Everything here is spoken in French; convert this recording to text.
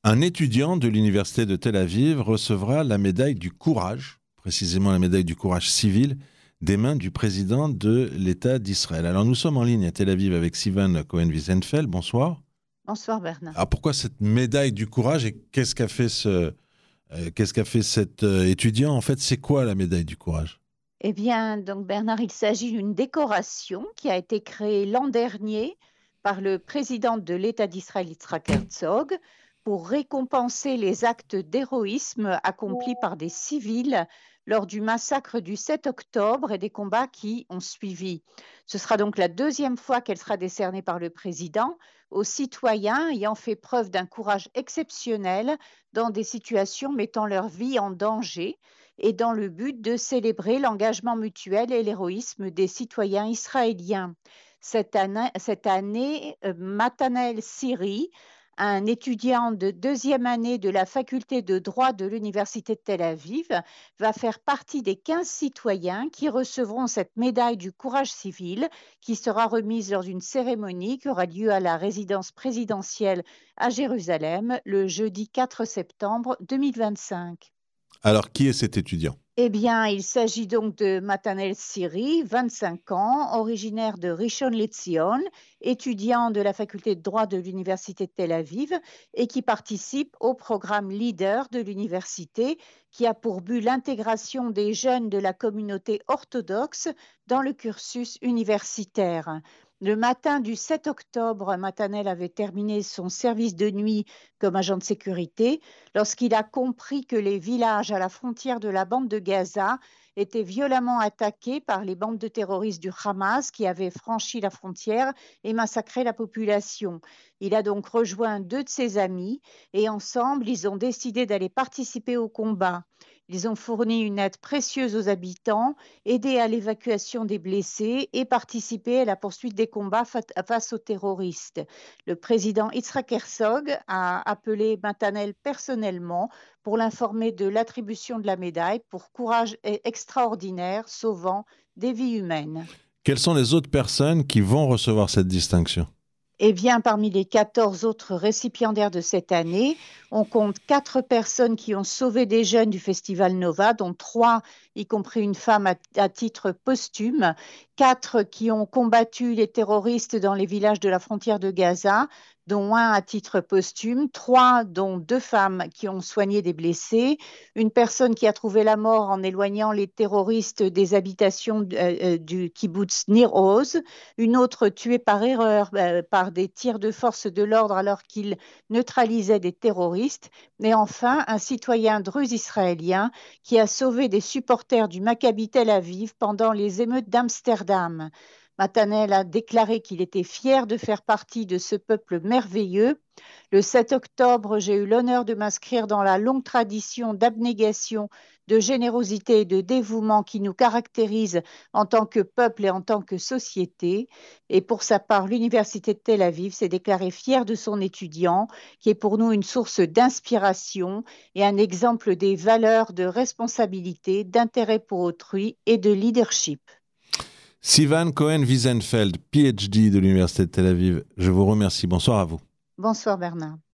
Un étudiant de l'université de Tel Aviv recevra la médaille du courage, précisément la médaille du courage civil, des mains du président de l'État d'Israël. Alors nous sommes en ligne à Tel Aviv avec Sivan Cohen-Wiesenfeld. Bonsoir. Bonsoir Bernard. Alors pourquoi cette médaille du courage et qu'est-ce qu'a fait cet étudiant? En fait, c'est quoi la médaille du courage? Eh bien, donc Bernard, il s'agit d'une décoration qui a été créée l'an dernier par le président de l'État d'Israël, Yitzhak Herzog, pour récompenser les actes d'héroïsme accomplis par des civils lors du massacre du 7 octobre et des combats qui ont suivi. Ce sera donc la deuxième fois qu'elle sera décernée par le président aux citoyens ayant fait preuve d'un courage exceptionnel dans des situations mettant leur vie en danger et dans le but de célébrer l'engagement mutuel et l'héroïsme des citoyens israéliens. Cette année, Matanel Siri, un étudiant de deuxième année de la faculté de droit de l'Université de Tel Aviv, va faire partie des 15 citoyens qui recevront cette médaille du courage civil qui sera remise lors d'une cérémonie qui aura lieu à la résidence présidentielle à Jérusalem le jeudi 4 septembre 2025. Alors qui est cet étudiant? Eh bien, il s'agit donc de Matanel Siri, 25 ans, originaire de Rishon LeZion, étudiant de la faculté de droit de l'Université de Tel Aviv et qui participe au programme Leader de l'université qui a pour but l'intégration des jeunes de la communauté orthodoxe dans le cursus universitaire. Le matin du 7 octobre, Matanel avait terminé son service de nuit comme agent de sécurité lorsqu'il a compris que les villages à la frontière de la bande de Gaza étaient violemment attaqués par les bandes de terroristes du Hamas qui avaient franchi la frontière et massacré la population. Il a donc rejoint deux de ses amis et ensemble, ils ont décidé d'aller participer au combat. Ils ont fourni une aide précieuse aux habitants, aidé à l'évacuation des blessés et participé à la poursuite des combats face aux terroristes. Le président Yitzhak Herzog a appelé Matanel personnellement pour l'informer de l'attribution de la médaille pour courage extraordinaire sauvant des vies humaines. Quelles sont les autres personnes qui vont recevoir cette distinction? Eh bien, parmi les 14 autres récipiendaires de cette année, on compte 4 personnes qui ont sauvé des jeunes du Festival Nova, dont 3, y compris une femme à titre posthume, 4 qui ont combattu les terroristes dans les villages de la frontière de Gaza, dont un à titre posthume, 3 dont 2 femmes qui ont soigné des blessés, une personne qui a trouvé la mort en éloignant les terroristes des habitations du kibbutz Nir Oz, une autre tuée par erreur par des tirs de force de l'ordre alors qu'il neutralisait des terroristes, et enfin un citoyen druze israélien qui a sauvé des supporters du Maccabi Tel Aviv pendant les émeutes d'Amsterdam. Matanel a déclaré qu'il était fier de faire partie de ce peuple merveilleux. Le 7 octobre, j'ai eu l'honneur de m'inscrire dans la longue tradition d'abnégation, de générosité et de dévouement qui nous caractérise en tant que peuple et en tant que société. Et pour sa part, l'Université de Tel Aviv s'est déclarée fière de son étudiant, qui est pour nous une source d'inspiration et un exemple des valeurs de responsabilité, d'intérêt pour autrui et de leadership. Sivan Cohen-Wiesenfeld, PhD de l'Université de Tel Aviv. Je vous remercie. Bonsoir à vous. Bonsoir Bernard.